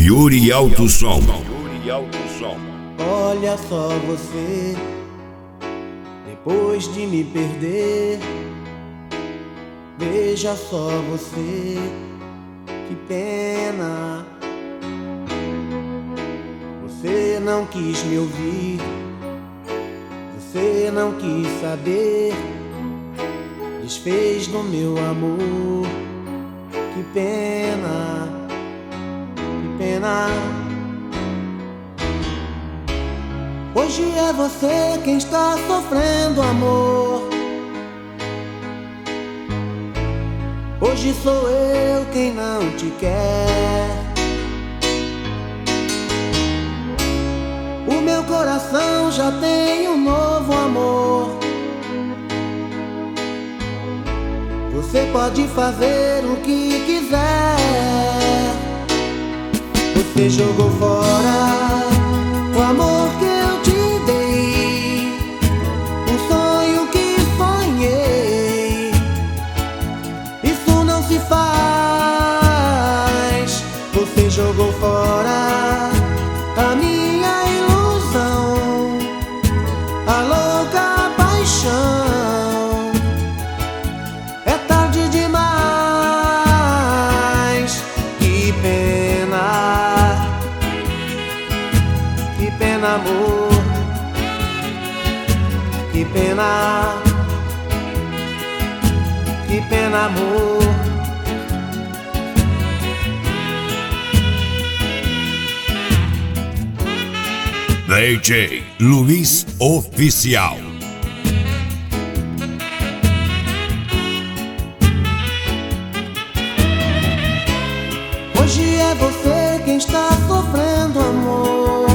Yuri Alto Som. Olha só você, depois de me perder. Veja só você, que pena. Você não quis me ouvir, você não quis saber. Desfez do meu amor, que pena, que pena. Hoje é você quem está sofrendo, amor. Hoje sou eu quem não te quer. O meu coração já tem um novo amor. Você pode fazer o que quiser. Você jogou fora o amor que eu te dei, um sonho que sonhei. Isso não se faz. Você jogou fora a minha ilusão, a louca paixão. É tarde demais. Que pena, que pena, amor. Que pena, que pena, amor. DJ Luiz Oficial. Hoje é você quem está sofrendo, amor.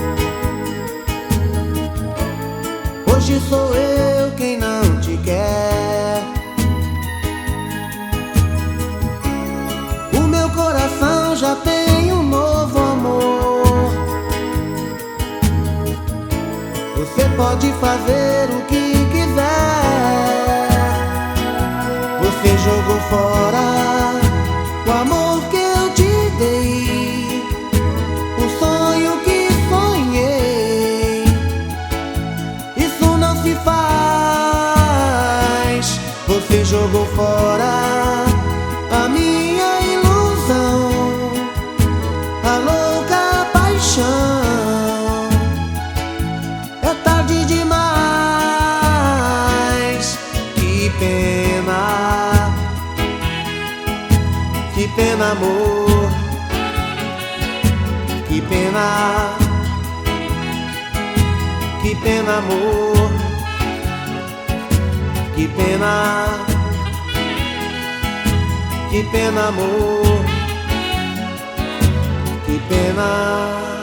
Hoje sou eu quem não te quer. O meu coração já tem um novo amor. Você pode fazer o que quiser. Você jogou fora o amor que eu te dei, um sonho que sonhei. Isso não se faz. Você jogou fora a minha ilusão, a louca paixão. É tarde demais. Que pena, que pena, amor. Que pena, que pena, amor. Que pena, que pena, amor. Que pena.